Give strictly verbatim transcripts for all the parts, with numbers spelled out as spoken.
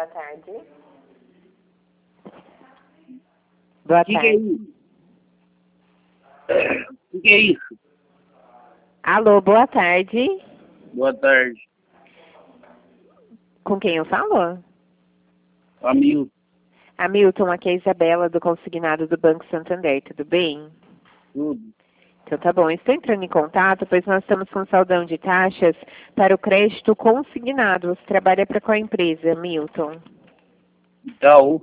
tarde. Boa que tarde. Que é isso? O que é isso? Alô, boa tarde. Boa tarde. Com quem eu falo? Hamilton. Hamilton, aqui é a Isabela do Consignado do Banco Santander, tudo bem? Tudo. Então tá bom, estou entrando em contato, pois nós estamos com saldão de taxas para o crédito consignado. Você trabalha para qual empresa, Hamilton? Itaú.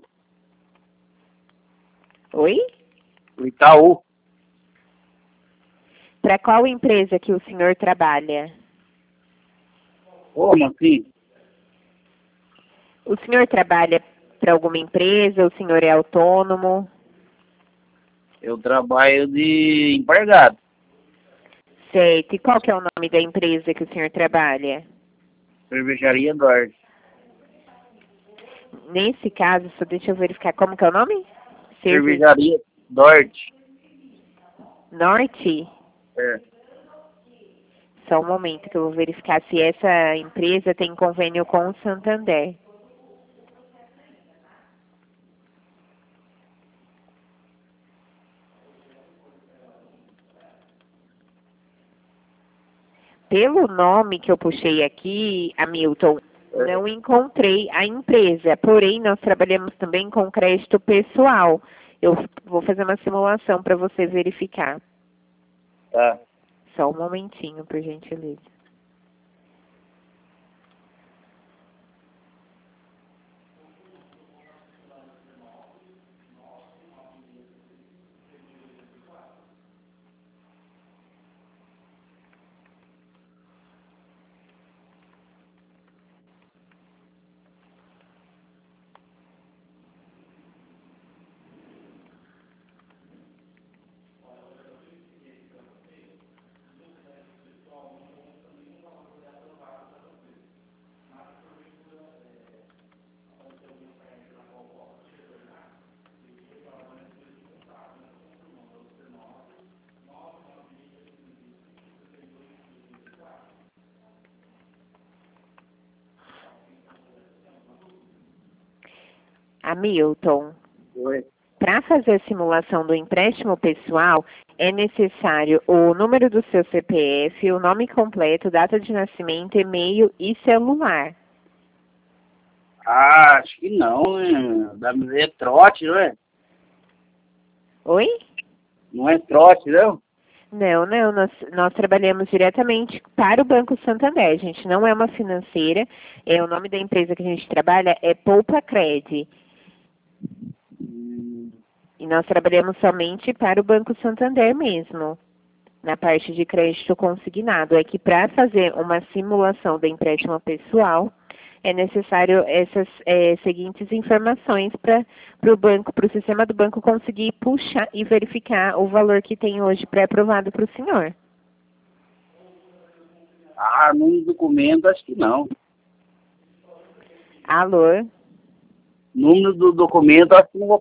Oi? Itaú. Para qual empresa que o senhor trabalha? Como assim? O senhor trabalha para alguma empresa? O senhor é autônomo? Eu trabalho de empregado. Certo. E qual que é o nome da empresa que o senhor trabalha? Cervejaria Duarte. Nesse caso, só deixa eu verificar como que é o nome? Cerve... Cervejaria Duarte. Norte? É. Só um momento que eu vou verificar se essa empresa tem convênio com o Santander. Pelo nome que eu puxei aqui, Hamilton, não encontrei a empresa, porém nós trabalhamos também com crédito pessoal. Eu vou fazer uma simulação para você verificar. Tá. Só um momentinho, por gentileza. Hamilton, Oi. para fazer a simulação do empréstimo pessoal, é necessário o número do seu C P F, o nome completo, data de nascimento, e-mail e celular. Ah, acho que não, né? Da é trote, não é? Oi? Não é trote, não? Não, não, nós, nós trabalhamos diretamente para o Banco Santander. A gente não é uma financeira, é, o nome da empresa que a gente trabalha é Poupa Cred. Hum, E nós trabalhamos somente para o Banco Santander mesmo, na parte de crédito consignado. É que para fazer uma simulação do empréstimo pessoal, é necessário essas é, seguintes informações para o banco, para o sistema do banco conseguir puxar e verificar o valor que tem hoje pré-aprovado para o senhor. Ah, no documento acho que não. Alô? Número do documento acho que não vou